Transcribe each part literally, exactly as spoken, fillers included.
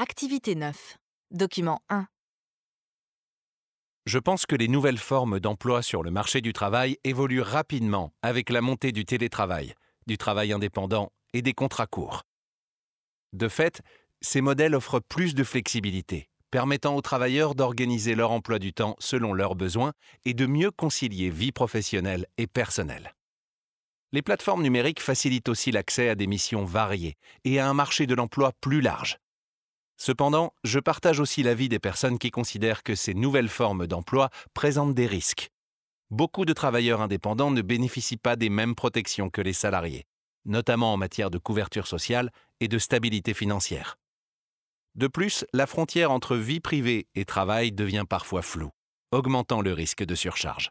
Activité neuf. Document un. Je pense que les nouvelles formes d'emploi sur le marché du travail évoluent rapidement avec la montée du télétravail, du travail indépendant et des contrats courts. De fait, ces modèles offrent plus de flexibilité, permettant aux travailleurs d'organiser leur emploi du temps selon leurs besoins et de mieux concilier vie professionnelle et personnelle. Les plateformes numériques facilitent aussi l'accès à des missions variées et à un marché de l'emploi plus large. Cependant, je partage aussi l'avis des personnes qui considèrent que ces nouvelles formes d'emploi présentent des risques. Beaucoup de travailleurs indépendants ne bénéficient pas des mêmes protections que les salariés, notamment en matière de couverture sociale et de stabilité financière. De plus, la frontière entre vie privée et travail devient parfois floue, augmentant le risque de surcharge.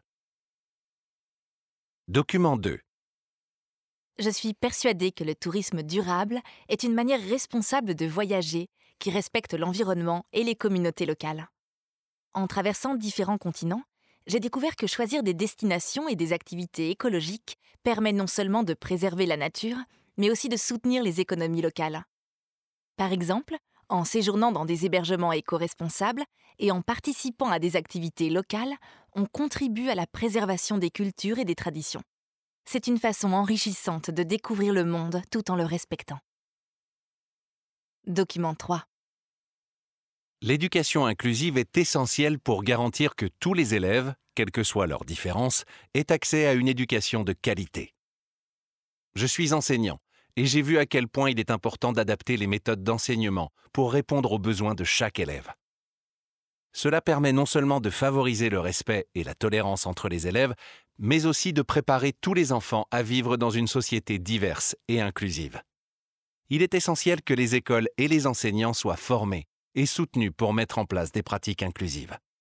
Document deux. Je suis persuadée que le tourisme durable est une manière responsable de voyager qui respecte l'environnement et les communautés locales. En traversant différents continents, j'ai découvert que choisir des destinations et des activités écologiques permet non seulement de préserver la nature, mais aussi de soutenir les économies locales. Par exemple, en séjournant dans des hébergements éco-responsables et en participant à des activités locales, on contribue à la préservation des cultures et des traditions. C'est une façon enrichissante de découvrir le monde tout en le respectant. Document trois. L'éducation inclusive est essentielle pour garantir que tous les élèves, quelles que soient leurs différences, aient accès à une éducation de qualité. Je suis enseignant et j'ai vu à quel point il est important d'adapter les méthodes d'enseignement pour répondre aux besoins de chaque élève. Cela permet non seulement de favoriser le respect et la tolérance entre les élèves, mais aussi de préparer tous les enfants à vivre dans une société diverse et inclusive. Il est essentiel que les écoles et les enseignants soient formés et soutenus pour mettre en place des pratiques inclusives.